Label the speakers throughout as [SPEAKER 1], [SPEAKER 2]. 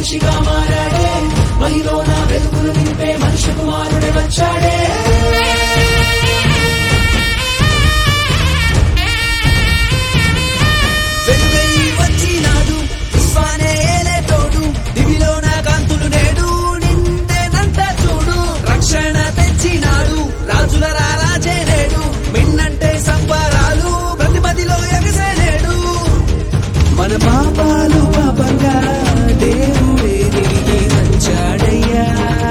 [SPEAKER 1] మనిషిగా మారాడే మహిలోన వెలుగులు నింపే మనిషి కుమారుడే వచ్చాడే
[SPEAKER 2] వెలుగై వచ్చినాడు తుఫానే ఏలే తోడు దివిలోన కాంతులు నేడు నిండేనంట చూడు రక్షణ తెచ్చినాడు రాజుల రారాజే నేడు మిన్నంటే సంబరాలు ప్రతి మదిలో ఎగసేనేడు మన పాపాలు పాపంగా దేవుడే తిరిగి వచ్చాడయ్యా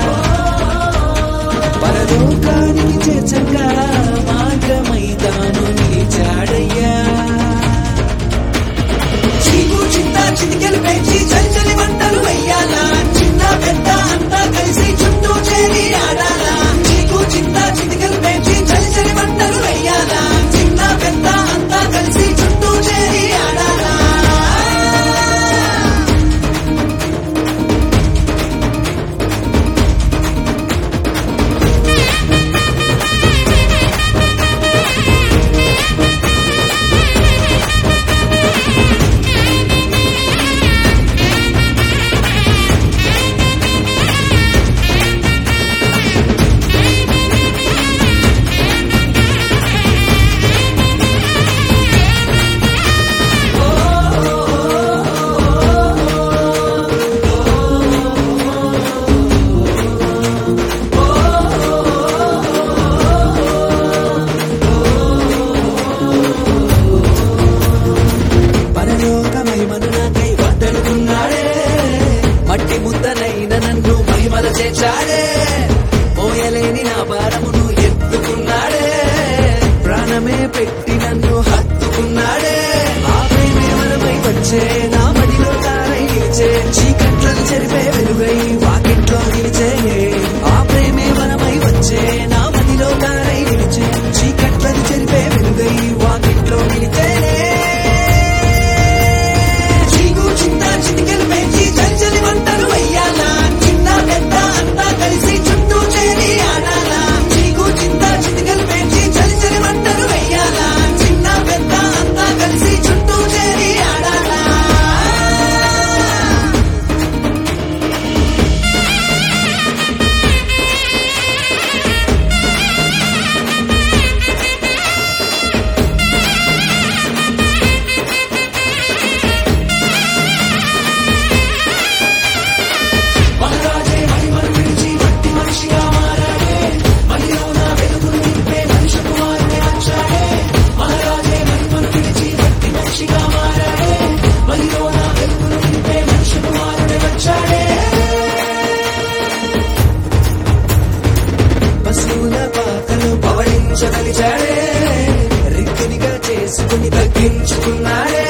[SPEAKER 2] పరలోకానికి చేర్చగా మార్గమై తాను నిలిచాడయ్యా చీకు చింత చిటికెలు పెంచి చల్చలి వంటలు వెయ్యాలా చిన్న పెద్ద అంతా కలిసి చుట్టూ చేరి ఆడాలా చీకు చింత చిటికెలు పెంచి చల్చలి వంటలు వెయ్యాలా చిన్న పెద్ద అంతా కలిసి చుట్టూ చేరి ఆడాలా మట్టి ముద్దనైన నన్ను మహిమల చేర్చాడే మోయలేని నా భారమును ఎత్తుకున్నాడే ప్రాణమే పెట్టి నన్ను హత్తుకున్నాడే ఆ ప్రేమే వరమై వచ్చే నా మడిలో తారై నిలిచే చీకట్లను చెరిపే వెలుగై వాకిట్లో నిలిచే ఆ ప్రేమే వరమై వచ్చే నా మడిలో తారై నిలిచే చీకట్లను చెరిపే వెలుగై వాకిట్లో నిలిచే చిటికెలు పెంచి చల్చలి వంటలు వెయ్యాలా చిన్న పెద్ద అంతా కలిసి చుట్టూ చేరి ఆడాలా చీకు చింత చిటికెలు పెంచి చల్చలి వంటలు వెయ్యాలా చిన్న పెద్ద అంతా కలిసి చుట్టూ చేరి ఆడాలా
[SPEAKER 1] మహారాజే మహిమను విడిచి మట్టి మనిషిగా మారాడే మహిలోన వెలుగులు నింపే మనిషి కుమారుడే వచ్చాడే మహారాజే మహిమను విడిచి మట్టి మనిషిగా మారాడే మహిలోన వెలుగులు నింపే మనిషి కుమారుడే వచ్చాడే
[SPEAKER 2] పశువుల పాకలు పవళించగలిచాడే రిక్కునిగా చేసుకుని తగ్గించుకున్నాడే